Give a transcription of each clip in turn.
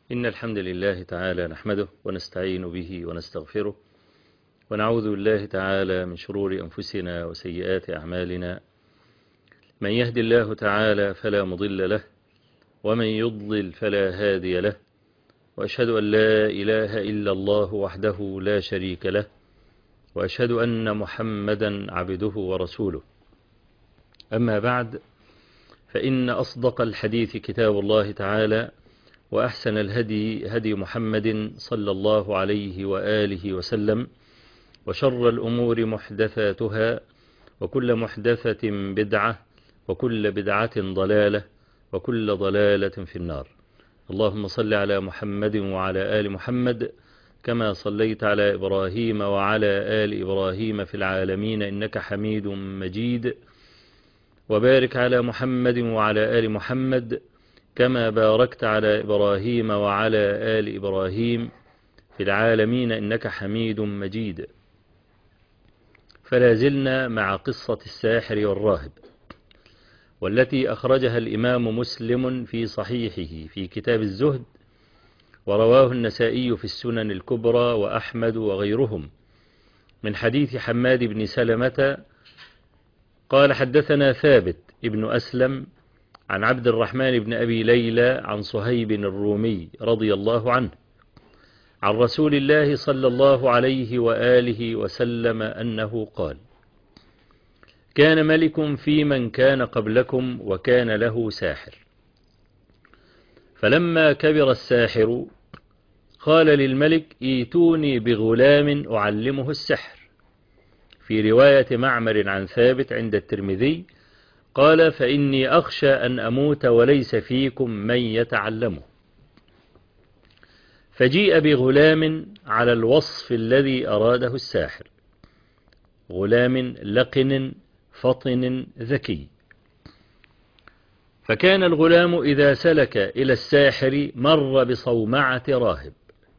إن الحمد لله تعالى نحمده ونستعين به ونستغفره ونعوذ بالله تعالى من شرور أنفسنا وسيئات أعمالنا. من يهد الله تعالى فلا مضل له ومن يضلل فلا هادي له، وأشهد أن لا إله إلا الله وحده لا شريك له، وأشهد أن محمدا عبده ورسوله. أما بعد، فإن أصدق الحديث كتاب الله تعالى، وأحسن الهدي هدي محمد صلى الله عليه وآله وسلم، وشر الأمور محدثاتها، وكل محدثة بدعة، وكل بدعة ضلالة، وكل ضلالة في النار. اللهم صل على محمد وعلى آل محمد كما صليت على إبراهيم وعلى آل إبراهيم في العالمين إنك حميد مجيد، وبارك على محمد وعلى آل محمد كما باركت على إبراهيم وعلى آل إبراهيم في العالمين إنك حميد مجيد. فلا زلنا مع قصة الساحر والراهب، والتي أخرجها الإمام مسلم في صحيحه في كتاب الزهد، ورواه النسائي في السنن الكبرى وأحمد وغيرهم من حديث حماد بن سلمة قال: حدثنا ثابت ابن أسلم عن عبد الرحمن بن أبي ليلى عن صهيب الرومي رضي الله عنه عن رسول الله صلى الله عليه وآله وسلم أنه قال: كان ملك في من كان قبلكم وكان له ساحر، فلما كبر الساحر قال للملك: ائتوني بغلام أعلمه السحر. في رواية معمر عن ثابت عند الترمذي قال: فإني أخشى أن أموت وليس فيكم من يتعلمه. فجيء بغلام على الوصف الذي أراده الساحر، غلام لقن فطن ذكي. فكان الغلام إذا سلك إلى الساحر مر بصومعة راهب،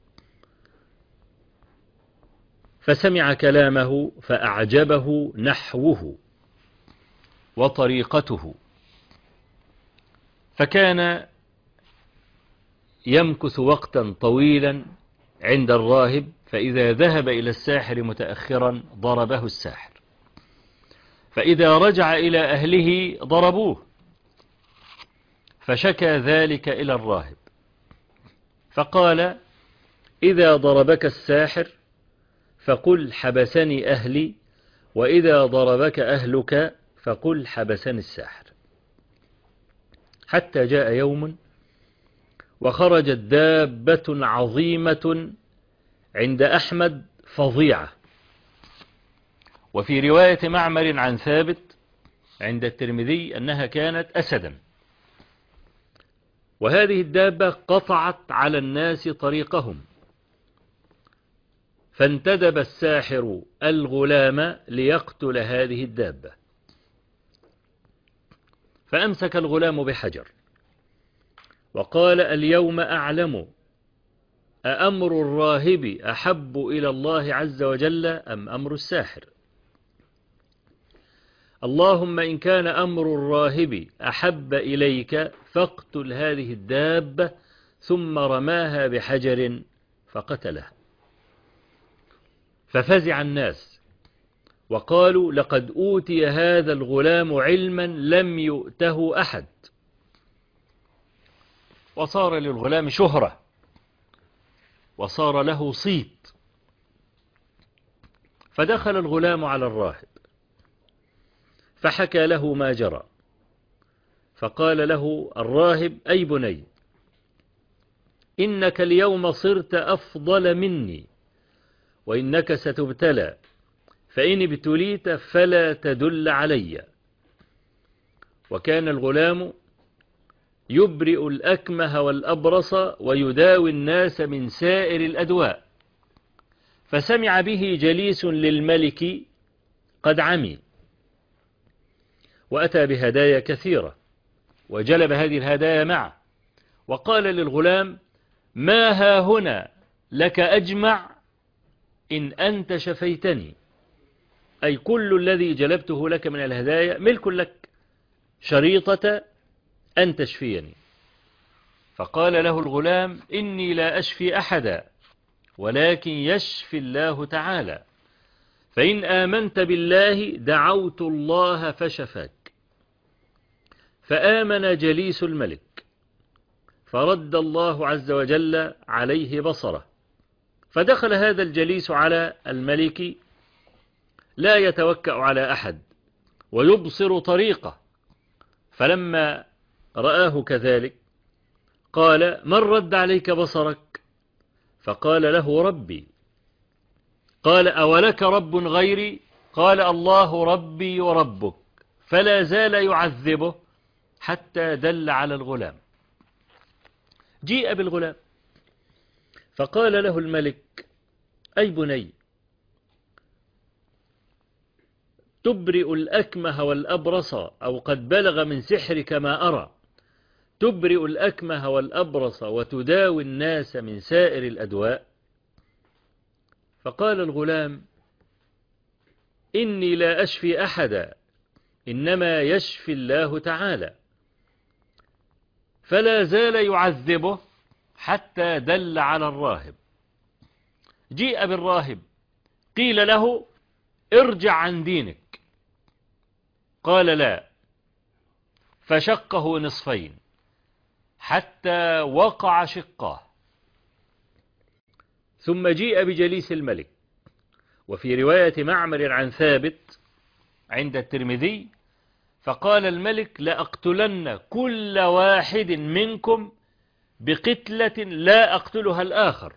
فسمع كلامه فأعجبه نحوه وطريقته، فكان يمكث وقتا طويلا عند الراهب، فإذا ذهب إلى الساحر متأخرا ضربه الساحر، فإذا رجع إلى أهله ضربوه، فشكى ذلك إلى الراهب فقال: إذا ضربك الساحر فقل حبسني أهلي، وإذا ضربك أهلك فقل حبسني الساحر. حتى جاء يوم وخرجت دابة عظيمة عند أحمد فظيعة، وفي رواية معمر عن ثابت عند الترمذي أنها كانت أسدا، وهذه الدابة قطعت على الناس طريقهم، فانتدب الساحر الغلام ليقتل هذه الدابة، فأمسك الغلام بحجر وقال: اليوم أعلم أأمر الراهب أحب إلى الله عز وجل أم أمر الساحر؟ اللهم إن كان أمر الراهب أحب إليك فاقتل هذه الدابة. ثم رماها بحجر فقتلها. ففزع الناس وقالوا: لقد أوتي هذا الغلام علما لم يؤته أحد. وصار للغلام شهرة وصار له صيت. فدخل الغلام على الراهب فحكى له ما جرى، فقال له الراهب: أي بني، إنك اليوم صرت أفضل مني، وإنك ستبتلى، فإن ابتليت فلا تدل علي. وكان الغلام يبرئ الأكمه والأبرص ويداوي الناس من سائر الأدواء، فسمع به جليس للملك قد عمي، وأتى بهدايا كثيرة وجلب هذه الهدايا معه، وقال للغلام: ما ها هنا لك أجمع إن أنت شفيتني، أي كل الذي جلبته لك من الهدايا ملك لك، شريطة أن تشفيني. فقال له الغلام: إني لا أشفي أحدا ولكن يشفي الله تعالى، فإن آمنت بالله دعوت الله فشفاك. فآمن جليس الملك، فرد الله عز وجل عليه بصره، فدخل هذا الجليس على الملك لا يتوكأ على أحد ويبصر طريقه، فلما رآه كذلك قال: من رد عليك بصرك؟ فقال له: ربي. قال: أولك رب غيري؟ قال: الله ربي وربك. فلا زال يعذبه حتى دل على الغلام. جيء بالغلام فقال له الملك: أي بني، تبرئ الأكمه والأبرص، أو قد بلغ من سحرك ما أرى، تبرئ الأكمه والأبرص وتداوي الناس من سائر الأدواء. فقال الغلام: إني لا أشفي أحدا، إنما يشفي الله تعالى. فلا زال يعذبه حتى دل على الراهب. جيء بالراهب، قيل له: ارجع عن دينك. قال: لا. فشقه نصفين حتى وقع شقاه. ثم جيء بجليس الملك، وفي رواية معمر عن ثابت عند الترمذي: فقال الملك: لأقتلن كل واحد منكم بقتلة لا أقتلها الآخر.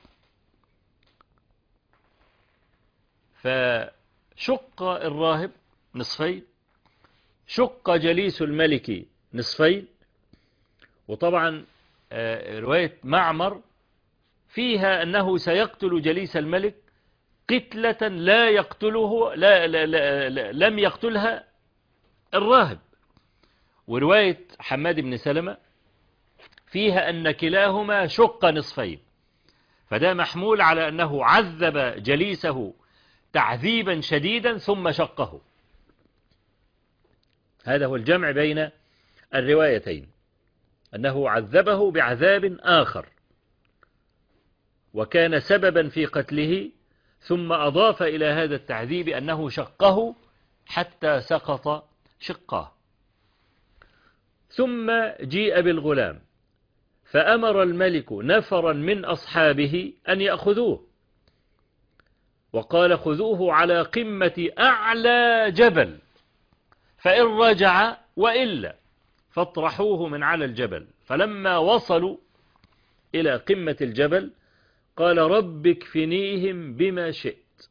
فشق الراهب نصفين، شق جليس الملك نصفين. وطبعا رواية معمر فيها أنه سيقتل جليس الملك قتلة لا يقتله لم يقتلها الراهب. ورواية حماد بن سلمة فيها أن كلاهما شق نصفين، فده محمول على أنه عذب جليسه تعذيبا شديدا ثم شقه. هذا هو الجمع بين الروايتين، أنه عذبه بعذاب آخر وكان سببا في قتله، ثم أضاف إلى هذا التعذيب أنه شقه حتى سقط شقاه. ثم جيء بالغلام، فأمر الملك نفرا من أصحابه أن يأخذوه، وقال: خذوه على قمة أعلى جبل، فإن رجع وإلا فاطرحوه من على الجبل. فلما وصلوا إلى قمة الجبل قال: رب اكفنيهم بما شئت.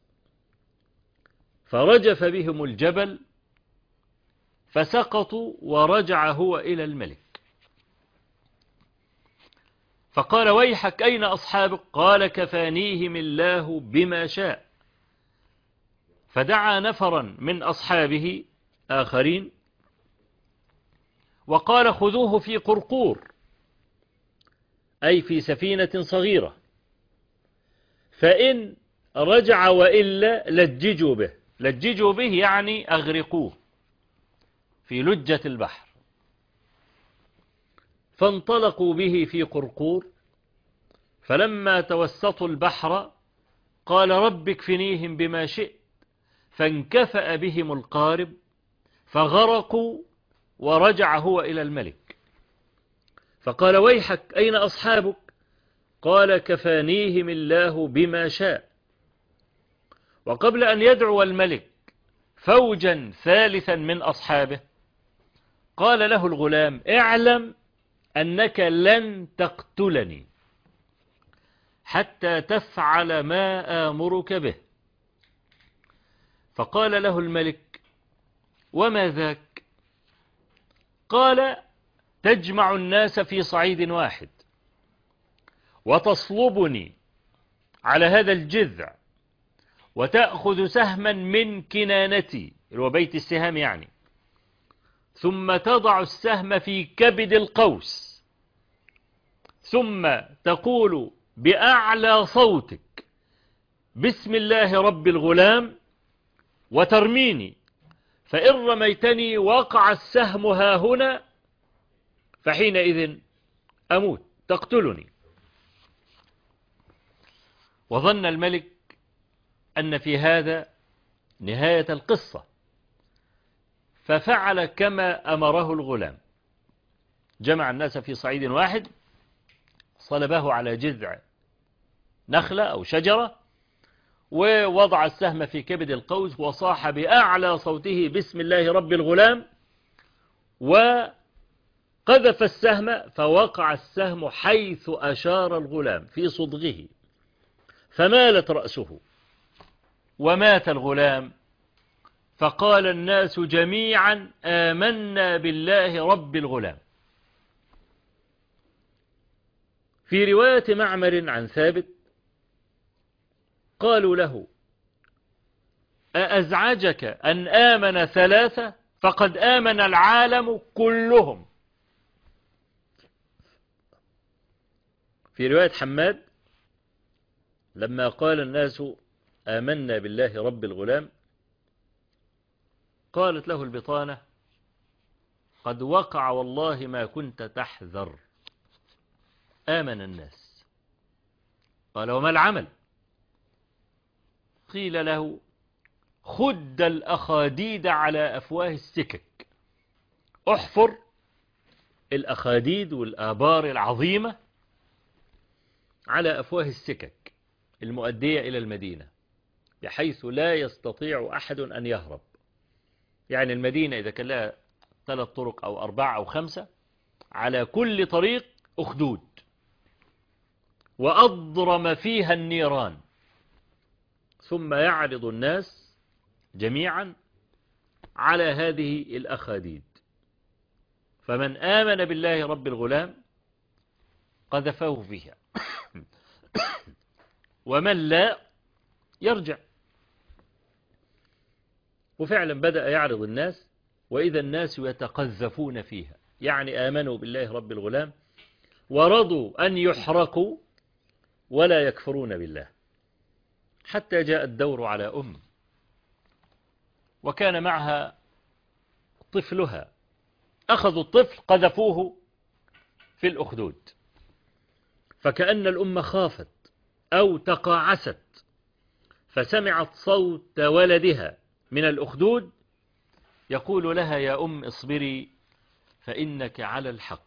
فرجف بهم الجبل فسقطوا، ورجع هو إلى الملك. فقال: ويحك، أين أصحابك؟ قال: كفانيهم الله بما شاء. فدعا نفرا من أصحابه آخرين وقال: خذوه في قرقور، أي في سفينة صغيرة، فإن رجع وإلا لججوا به. لججوا به يعني أغرقوه في لجة البحر. فانطلقوا به في قرقور، فلما توسطوا البحر قال: رب اكفنيهم بما شئت. فانكفأ بهم القارب فغرقوا، ورجع هو إلى الملك. فقال: ويحك، أين أصحابك؟ قال: كفانيهم الله بما شاء. وقبل أن يدعو الملك فوجا ثالثا من أصحابه قال له الغلام: اعلم أنك لن تقتلني حتى تفعل ما آمرك به. فقال له الملك: وما ذاك؟ قال: تجمع الناس في صعيد واحد، وتصلبني على هذا الجذع، وتأخذ سهما من كنانتي، اللي هو بيت السهام يعني، ثم تضع السهم في كبد القوس، ثم تقول بأعلى صوتك: بسم الله رب الغلام، وترميني، فإن رميتني وقع السهم هاهنا، فحينئذ أموت تقتلني. وظن الملك أن في هذا نهاية القصة، ففعل كما أمره الغلام، جمع الناس في صعيد واحد، صلبه على جذع نخلة أو شجرة، ووضع السهم في كبد القوس، وصاح بأعلى صوته بسم الله رب الغلام، وقذف السهم، فوقع السهم حيث أشار الغلام في صدغه، فمالت رأسه ومات الغلام. فقال الناس جميعا آمنا بالله رب الغلام. في رواية معمر عن ثابت قالوا له أأزعجك أن آمن ثلاثة فقد آمن العالم كلهم. في رواية حماد لما قال الناس آمنا بالله رب الغلام قالت له البطانة قد وقع والله ما كنت تحذر. آمن الناس. قال وما العمل؟ قيل له خد الأخاديد على أفواه السكك، احفر الأخاديد والآبار العظيمة على أفواه السكك المؤدية إلى المدينة، بحيث لا يستطيع أحد أن يهرب. يعني المدينة إذا كان لها 3 طرق أو 4 أو 5، على كل طريق أخدود، وأضرم فيها النيران، ثم يعرض الناس جميعا على هذه الأخاديد، فمن آمن بالله رب الغلام قذفه فيها، ومن لا يرجع. وفعلا بدأ يعرض الناس، وإذا الناس يتقذفون فيها، يعني آمنوا بالله رب الغلام ورضوا أن يحرقوا ولا يكفرون بالله، حتى جاء الدور على وكان معها طفلها، أخذوا الطفل قذفوه في الأخدود، فكأن الأم خافت أو تقاعست، فسمعت صوت ولدها من الأخدود يقول لها يا أم اصبري فإنك على الحق،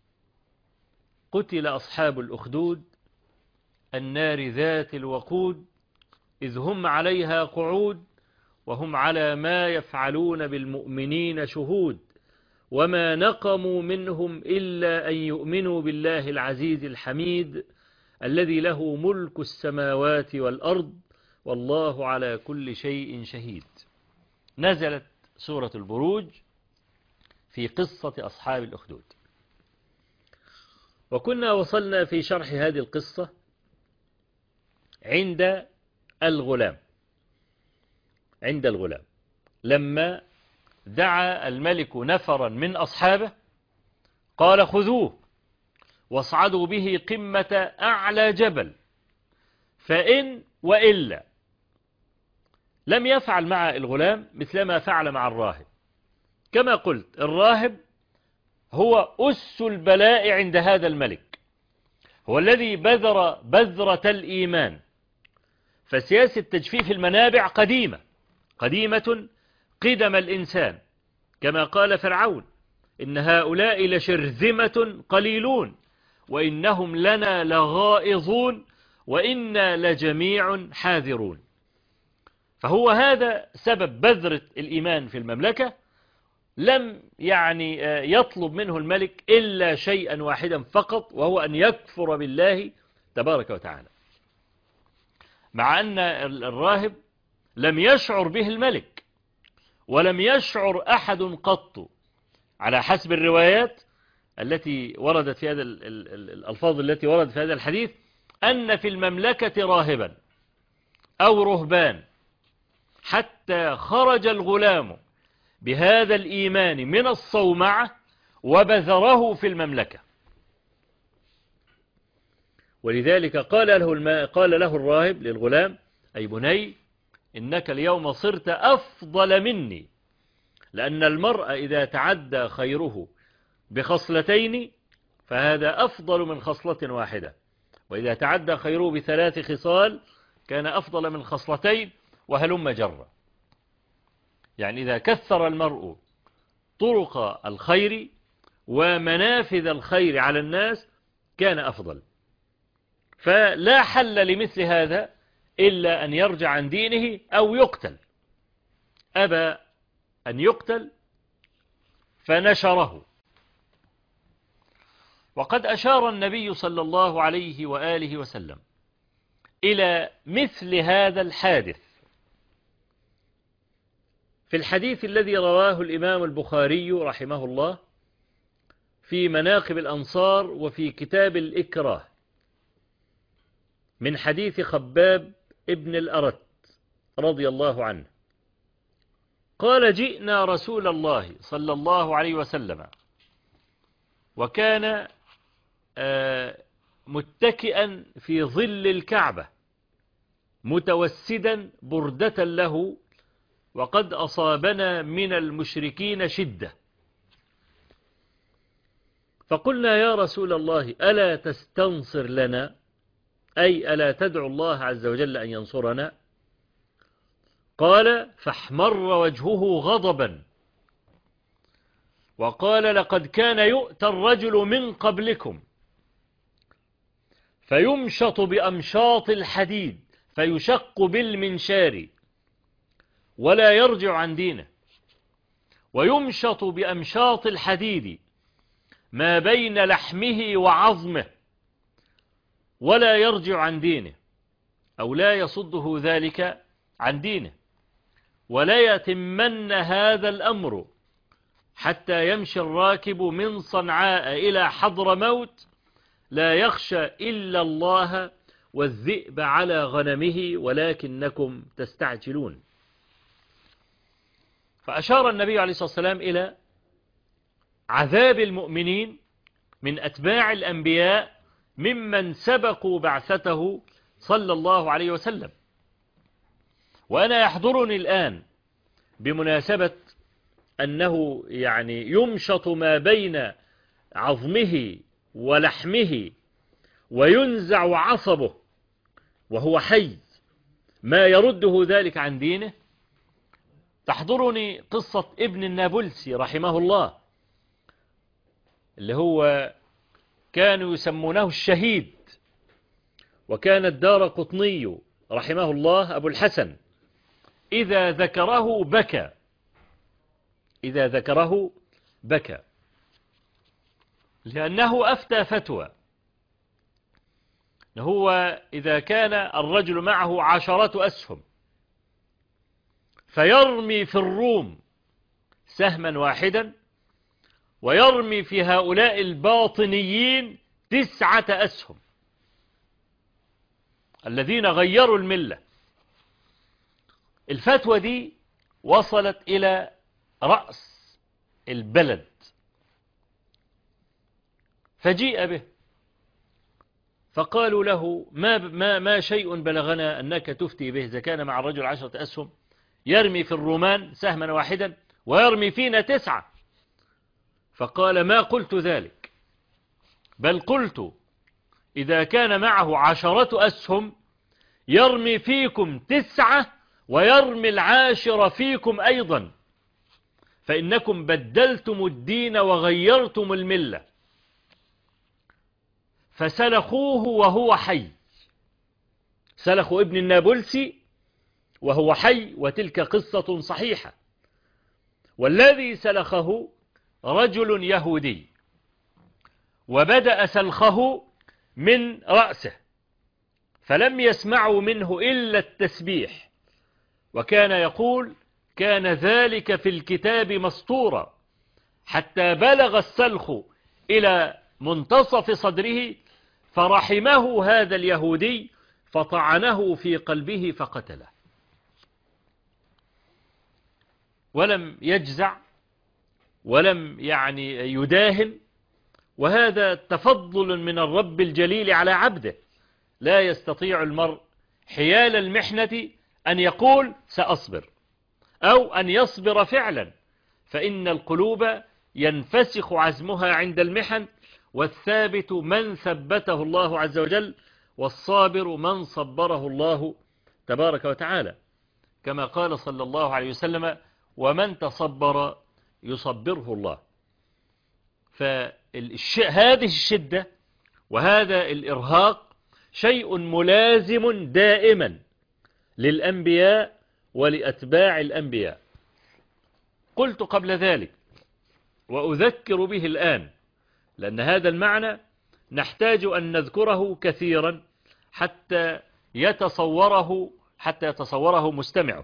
قتل أصحاب الأخدود النار ذات الوقود، إذ هم عليها قعود وهم على ما يفعلون بالمؤمنين شهود، وما نقموا منهم إلا أن يؤمنوا بالله العزيز الحميد الذي له ملك السماوات والأرض والله على كل شيء شهيد. نزلت سورة البروج في قصة أصحاب الأخدود. وكنا وصلنا في شرح هذه القصة عند الغلام لما دعا الملك نفرا من أصحابه قال خذوه واصعدوا به قمة أعلى جبل، فإن وإلا لم يفعل مع الغلام مثلما فعل مع الراهب. كما قلت الراهب هو أس البلاء عند هذا الملك، هو الذي بذر بذرة الإيمان. فسياسة تجفيف المنابع قديمة قدم الإنسان، كما قال فرعون إن هؤلاء لشرذمة قليلون وإنهم لنا لغائظون وإنا لجميع حاذرون. فهو هذا سبب بذرة الإيمان في المملكة. لم يطلب منه الملك إلا شيئا واحدا فقط، وهو أن يكفر بالله تبارك وتعالى، مع أن الراهب لم يشعر به الملك ولم يشعر أحد قط، على حسب الروايات التي وردت في هذا الألفاظ التي وردت في هذا الحديث أن في المملكة راهبا أو رهبان، حتى خرج الغلام بهذا الإيمان من الصومعة وبذره في المملكة. ولذلك قال له الراهب للغلام أي بني إنك اليوم صرت أفضل مني، لأن المرء إذا تعدى خيره بخصلتين فهذا أفضل من خصلة واحدة. وإذا تعدى خيره بثلاث خصال كان أفضل من خصلتين وهلم جرا. يعني إذا كثر المرء طرق الخير ومنافذ الخير على الناس كان أفضل. فلا حل لمثل هذا إلا أن يرجع عن دينه أو يقتل. أبى أن يقتل فنشره. وقد أشار النبي صلى الله عليه وآله وسلم إلى مثل هذا الحادث في الحديث الذي رواه الإمام البخاري رحمه الله في مناقب الأنصار وفي كتاب الإكراه من حديث خباب ابن الأرت رضي الله عنه قال: جئنا رسول الله صلى الله عليه وسلم وكان متكئا في ظل الكعبة متوسدا بردة له، وقد أصابنا من المشركين شدة، فقلنا: يا رسول الله ألا تستنصر لنا، أي ألا تدعو الله عز وجل أن ينصرنا؟ قال: فاحمر وجهه غضبا وقال: لقد كان يؤتى الرجل من قبلكم فيمشط بأمشاط الحديد فيشق بالمنشار ولا يرجع عن دينه، ويمشط بأمشاط الحديد ما بين لحمه وعظمه ولا يرجع عن دينه، أو لا يصده ذلك عن دينه، ولا يتمن هذا الأمر حتى يمشي الراكب من صنعاء إلى حضرموت لا يخشى إلا الله والذئب على غنمه ولكنكم تستعجلون. فأشار النبي عليه الصلاة والسلام إلى عذاب المؤمنين من أتباع الأنبياء ممن سبقوا بعثته صلى الله عليه وسلم. وأنا يحضرني الآن بمناسبة أنه يعني يمشط ما بين عظمه ولحمه وينزع عصبه وهو حي ما يرده ذلك عن دينه، تحضرني قصة ابن النابلسي رحمه الله اللي هو كانوا يسمونه الشهيد، وكان الدارقطني رحمه الله أبو الحسن إذا ذكره بكى، إذا ذكره بكى، لأنه أفتى فتوى هو إذا كان الرجل معه 10 أسهم فيرمي في الروم سهما واحدا ويرمي في هؤلاء الباطنيين 9 أسهم الذين غيروا الملة. الفتوى دي وصلت إلى رأس البلد فجيء به فقالوا له ما شيء بلغنا أنك تفتي به إذا كان مع الرجل 10 أسهم يرمي في الرومان سهما واحدا ويرمي فينا 9. فقال: ما قلت ذلك، بل قلت إذا كان معه 10 أسهم يرمي فيكم 9 ويرمي 10 فيكم أيضا، فإنكم بدلتم الدين وغيرتم الملة. فسلخوه وهو حي، سلخوا ابن النابلسي وهو حي، وتلك قصة صحيحة. والذي سلخه رجل يهودي وبدأ سلخه من رأسه فلم يسمعوا منه إلا التسبيح، وكان يقول: كان ذلك في الكتاب مسطورا، حتى بلغ السلخ إلى منتصف صدره فرحمه هذا اليهودي فطعنه في قلبه فقتله، ولم يجزع ولم يداهن. وهذا تفضل من الرب الجليل على عبده. لا يستطيع المرء حيال المحنة أن يقول سأصبر أو أن يصبر فعلا، فإن القلوب ينفسخ عزمها عند المحن والثابت من ثبته الله عز وجل، والصابر من صبره الله تبارك وتعالى، كما قال صلى الله عليه وسلم: ومن تصبر يصبره الله. فهذه الشدة وهذا الإرهاق شيء ملازم دائما للأنبياء ولأتباع الأنبياء. قلت قبل ذلك وأذكر به الآن، لأن هذا المعنى نحتاج أن نذكره كثيرا حتى يتصوره مستمعه.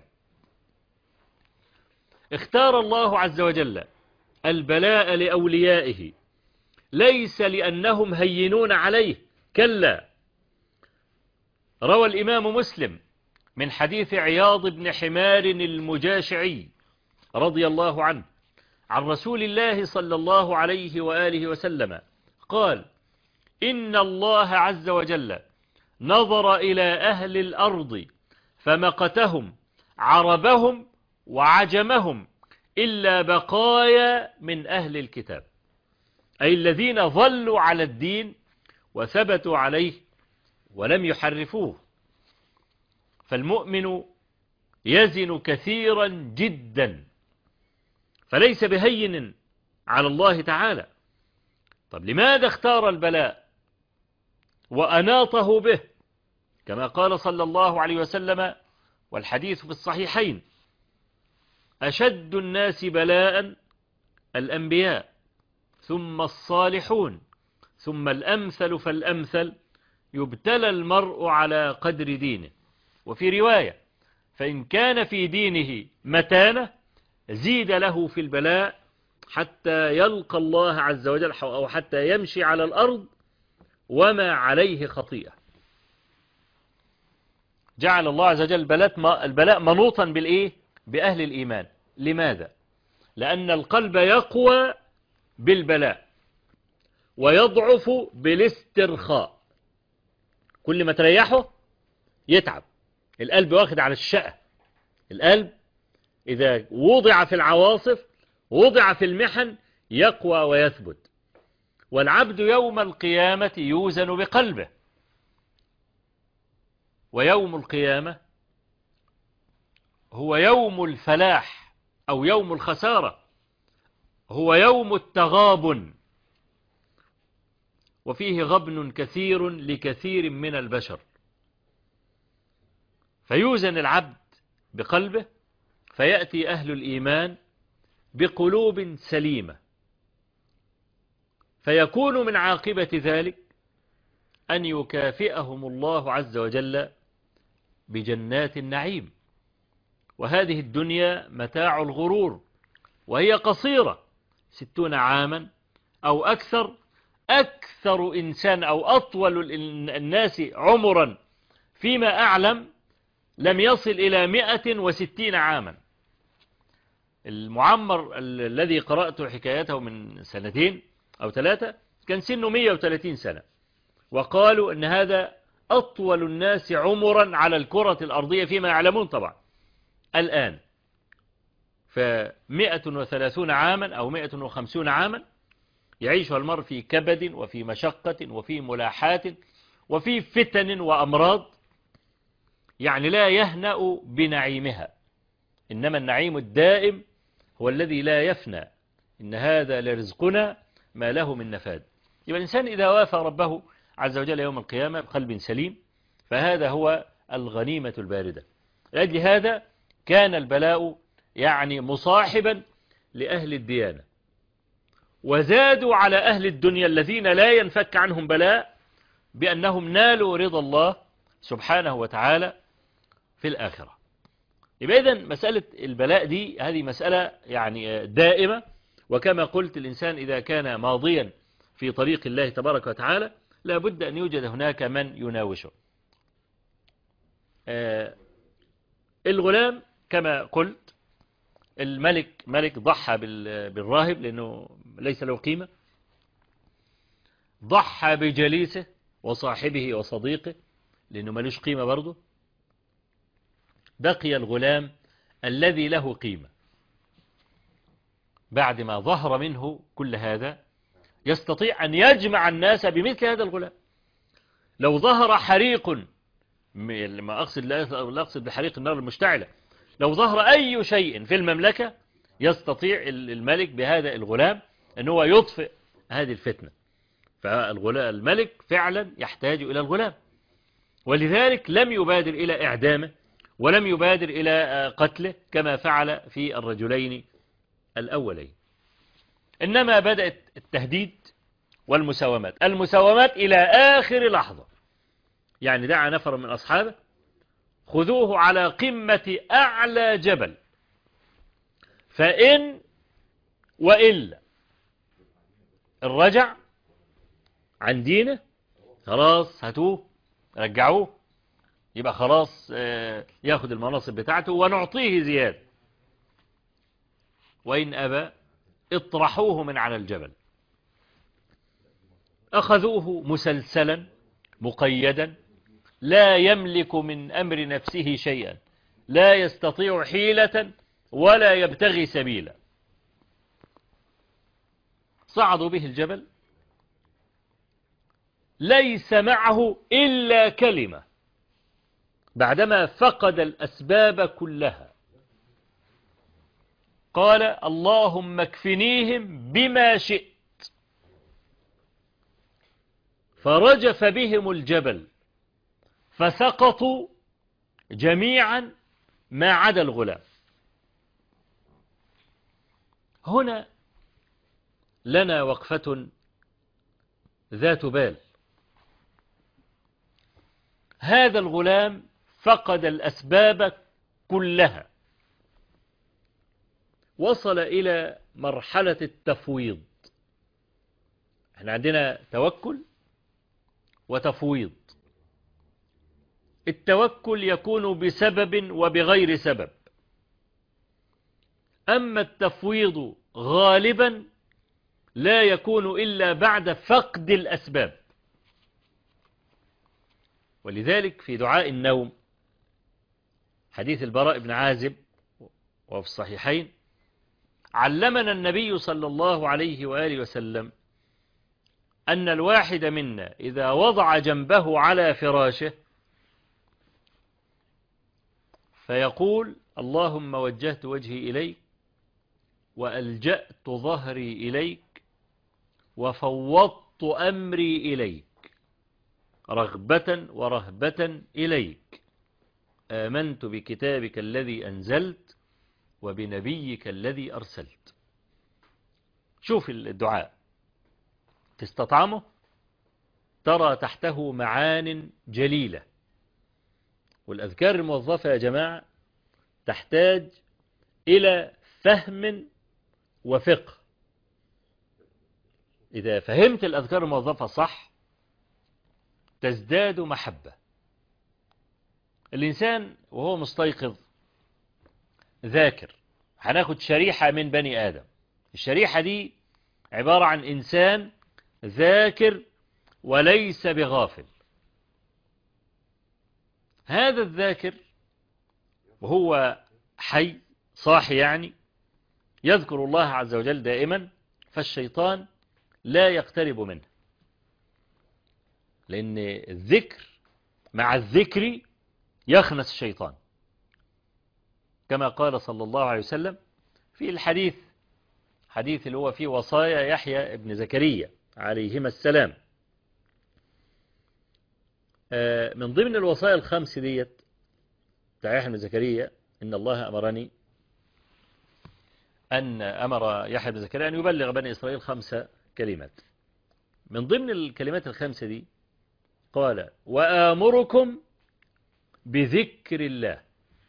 اختار الله عز وجل البلاء لأوليائه ليس لأنهم هينون عليه، كلا. روى الإمام مسلم من حديث عياض بن حمار المجاشعي رضي الله عنه عن رسول الله صلى الله عليه وآله وسلم قال: إن الله عز وجل نظر إلى أهل الأرض فمقتهم عربهم وعجمهم إلا بقايا من أهل الكتاب، أي الذين ظلوا على الدين وثبتوا عليه ولم يحرفوه. فالمؤمن يزن كثيرا جدا، فليس بهين على الله تعالى. طب لماذا اختار البلاء وأناطه به؟ كما قال صلى الله عليه وسلم والحديث في الصحيحين: أشد الناس بلاء الأنبياء، ثم الصالحون، ثم الأمثل فالأمثل، يبتلى المرء على قدر دينه. وفي رواية: فإن كان في دينه متانة زيد له في البلاء حتى يلقى الله عز وجل، أو حتى يمشي على الأرض وما عليه خطيئة. جعل الله عز وجل البلاء منوطا بالإيه؟ بأهل الإيمان. لماذا؟ لأن القلب يقوى بالبلاء ويضعف بالاسترخاء. كل ما تريحه يتعب. القلب واخد على الشقة. القلب إذا وضع في العواصف، وضع في المحن، يقوى ويثبت. والعبد يوم القيامة يوزن بقلبه، ويوم القيامة هو يوم الفلاح أو يوم الخسارة، هو يوم التغابن، وفيه غبن كثير لكثير من البشر. فيوزن العبد بقلبه، فيأتي أهل الإيمان بقلوب سليمة، فيكون من عاقبة ذلك أن يكافئهم الله عز وجل بجنات النعيم. وهذه الدنيا متاع الغرور، وهي قصيرة 60 عاما أو أكثر. أكثر إنسان أو أطول الناس عمرا فيما أعلم لم يصل إلى 160 عاما. المعمر الذي قرأت حكايته من 2 أو 3 كان سنه 130 سنة، وقالوا أن هذا أطول الناس عمرا على الكرة الأرضية فيما يعلمون. طبعا الآن ف130 عاما أو 150 عاما يعيشها المرء في كبد وفي مشقة وفي ملاحات وفي فتن وأمراض، يعني لا يهنأ بنعيمها. إنما النعيم الدائم هو الذي لا يفنى. إن هذا لرزقنا ما له من نفاد. يبقى الإنسان إذا وافى ربه عز وجل يوم القيامة بقلب سليم فهذا هو الغنيمة الباردة. لأجل هذا كان البلاء يعني مصاحبا لأهل الديانة، وزادوا على أهل الدنيا الذين لا ينفك عنهم بلاء بأنهم نالوا رضا الله سبحانه وتعالى في الآخرة. يبقى إذن مسألة البلاء دي هذه مسألة يعني دائمة، وكما قلت الإنسان إذا كان ماضيا في طريق الله تبارك وتعالى لا بد أن يوجد هناك من يناوشه. الغلام كما قلت الملك ضحى بالراهب لأنه ليس له قيمة، ضحى بجليسه وصاحبه وصديقه لأنه ملوش قيمة برضه. بقي الغلام الذي له قيمة. بعد ما ظهر منه كل هذا يستطيع أن يجمع الناس بمثل هذا الغلام. لو ظهر حريق، ما أقصد لا أقصد بحريق النار المشتعلة، لو ظهر أي شيء في المملكة يستطيع الملك بهذا الغلام أن هو يطفئ هذه الفتنة. فالملك فعلا يحتاج إلى الغلام، ولذلك لم يبادر إلى إعدامه ولم يبادر إلى قتله كما فعل في الرجلين الأولين، إنما بدأت التهديد والمساومات، المساومات إلى آخر لحظة. يعني دعا نفر من أصحابه خذوه على قمة أعلى جبل، فإن وإلا الرجع عن دينه خلاص هاتوه رجعوه، يبقى خلاص ياخد المناصب بتاعته ونعطيه زيادة، وإن أبى اطرحوه من على الجبل. أخذوه مسلسلا مقيدا لا يملك من أمر نفسه شيئا، لا يستطيع حيلة ولا يبتغي سبيلا. صعدوا به الجبل ليس معه إلا كلمة بعدما فقد الأسباب كلها، قال اللهم اكفنيهم بما شئت، فرجف بهم الجبل فسقطوا جميعا ما عدا الغلام. هنا لنا وقفة ذات بال. هذا الغلام فقد الأسباب كلها، وصل إلى مرحلة التفويض. احنا عندنا توكل وتفويض. التوكل يكون بسبب وبغير سبب، أما التفويض غالبا لا يكون إلا بعد فقد الأسباب. ولذلك في دعاء النوم حديث البراء بن عازب وفي الصحيحين علمنا النبي صلى الله عليه وآله وسلم أن الواحد منا إذا وضع جنبه على فراشه فيقول اللهم وجهت وجهي إليك وألجأت ظهري إليك وفوضت أمري إليك رغبة ورهبة إليك، آمنت بكتابك الذي أنزلت وبنبيك الذي أرسلت. شوف الدعاء تستطعمه ترى تحته معان جليلة. والأذكار الموظفة يا جماعة تحتاج إلى فهم وفقه. إذا فهمت الأذكار الموظفة صح تزداد محبة. الإنسان وهو مستيقظ ذاكر، هناخد شريحة من بني آدم. الشريحة دي عبارة عن إنسان ذاكر وليس بغافل. هذا الذاكر وهو حي صاحي يعني يذكر الله عز وجل دائما، فالشيطان لا يقترب منه، لأن الذكر مع الذكر يخنس الشيطان، كما قال صلى الله عليه وسلم في الحديث، حديث اللي هو فيه وصايا يحيى ابن زكريا عليهما السلام. من ضمن الوصايا الخمس ديت بتاع يحيى بن زكريا إن الله أمر يحيى بن زكريا أن يبلغ بني إسرائيل 5 كلمات. من ضمن الكلمات الخمسة دي قال وآمركم بذكر الله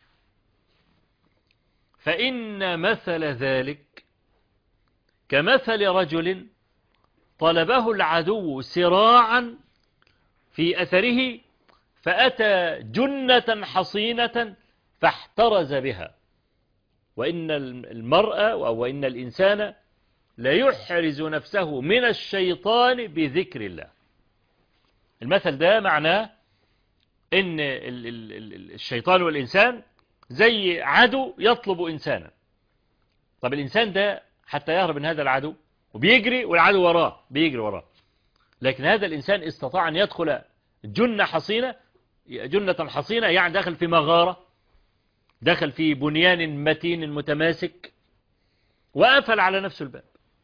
فإن مثل ذلك كمثل رجل طلبه العدو سراعا في أثره فأتى جنة حصينة فاحترز بها، وإن المرأة وإن الإنسان لا يحرز نفسه من الشيطان بذكر الله. المثل ده معناه إن الشيطان والإنسان زي عدو يطلب إنسانا. طب الإنسان ده حتى يهرب من هذا العدو وبيجري والعدو وراه بيجري وراه. لكن هذا الإنسان استطاع أن يدخل جنة حصينة، يعني دخل في مغارة، دخل في بنيان متين متماسك، وقفل على نفسه الباب.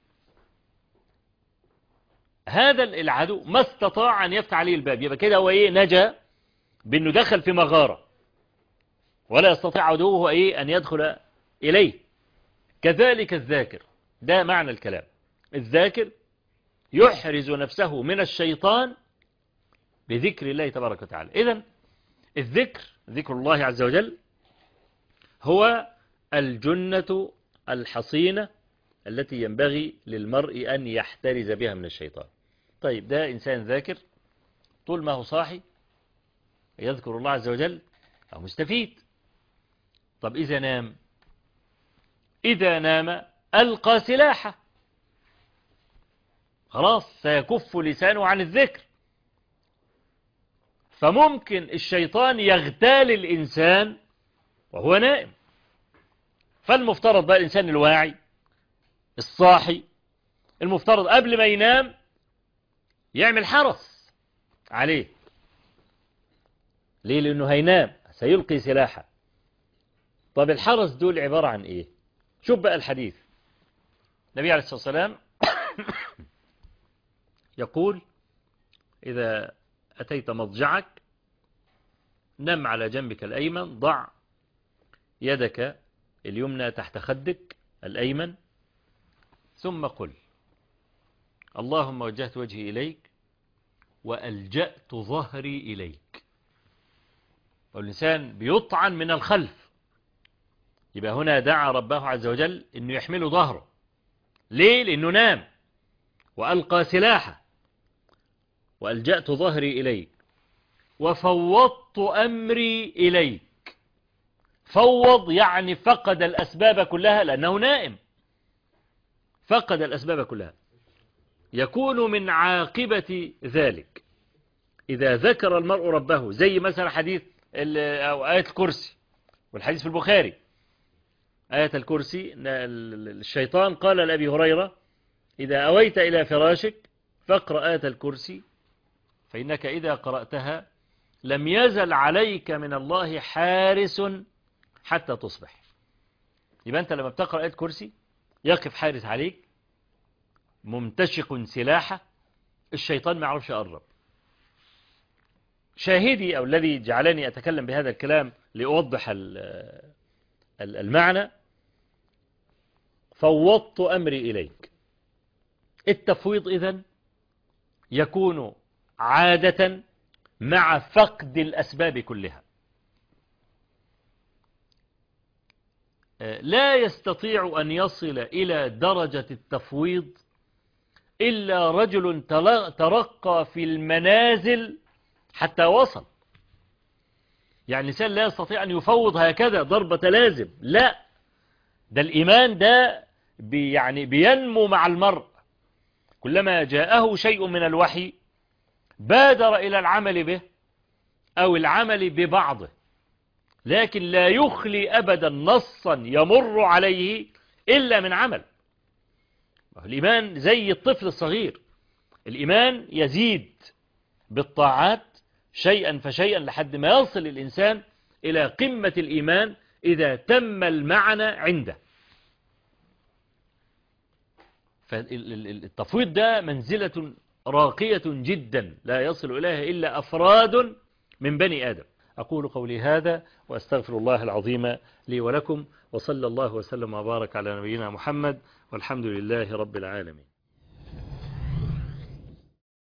هذا العدو ما استطاع أن يفتح عليه الباب، يبقى كده هو نجا بأنه دخل في مغارة، ولا يستطيع عدوه أن يدخل إليه. كذلك الذاكر، ده معنى الكلام. الذاكر يحرز نفسه من الشيطان بذكر الله تبارك وتعالى. إذن الذكر، ذكر الله عز وجل، هو الجنة الحصينة التي ينبغي للمرء أن يحترز بها من الشيطان. طيب، ده إنسان ذاكر طول ما هو صاحي يذكر الله عز وجل أو مستفيد. طب إذا نام، ألقى سلاحه، خلاص سيكف لسانه عن الذكر. فممكن الشيطان يغتال الإنسان وهو نائم. فالمفترض بقى الإنسان الواعي الصاحي المفترض قبل ما ينام يعمل حرس عليه. ليه؟ لأنه هينام سيلقي سلاحه. طب الحرس دول عبارة عن إيه؟ شوف بقى الحديث. النبي عليه الصلاة والسلام يقول: إذا أتيت مضجعك نم على جنبك الأيمن، ضع يدك اليمنى تحت خدك الأيمن، ثم قل: اللهم وجهت وجهي إليك وألجأت ظهري إليك. والإنسان بيطعن من الخلف، يبقى هنا دعا ربه عز وجل أنه يحمله ظهره. ليه؟ لأنه نام وألقى سلاحه. وألجأت ظهري إليك وفوضت أمري إليك. فوض يعني فقد الأسباب كلها، لأنه نائم، فقد الأسباب كلها. يكون من عاقبة ذلك إذا ذكر المرء ربه، زي مثلا حديث أو آية الكرسي، والحديث في البخاري آية الكرسي، الشيطان قال لأبي هريرة: إذا أويت إلى فراشك فاقرأ آية الكرسي فإنك إذا قرأتها لم يزل عليك من الله حارس حتى تصبح. يبقى أنت لما بتقرأ آية الكرسي يقف حارس عليك ممتشق سلاحه، الشيطان ما يعرفش يقرب. شاهدي أو الذي جعلني أتكلم بهذا الكلام لأوضح المعنى: فوضت أمري إليك. التفويض إذن يكون عادة مع فقد الأسباب كلها. لا يستطيع أن يصل إلى درجة التفويض إلا رجل ترقى في المنازل حتى وصل. يعني الإنسان لا يستطيع أن يفوض هكذا ضربة لازم، لا، ده الإيمان ده بينمو مع المرء. كلما جاءه شيء من الوحي بادر إلى العمل به أو العمل ببعضه، لكن لا يخلي أبدا نصا يمر عليه إلا من عمل. الإيمان زي الطفل الصغير، الإيمان يزيد بالطاعات شيئا فشيئا لحد ما يصل الإنسان إلى قمة الإيمان إذا تم المعنى عنده. فالتفويض ده منزلة راقية جدا لا يصل إليها إلا أفراد من بني آدم. أقول قولي هذا وأستغفر الله العظيم لي ولكم، وصلى الله وسلم وبارك على نبينا محمد، والحمد لله رب العالمين.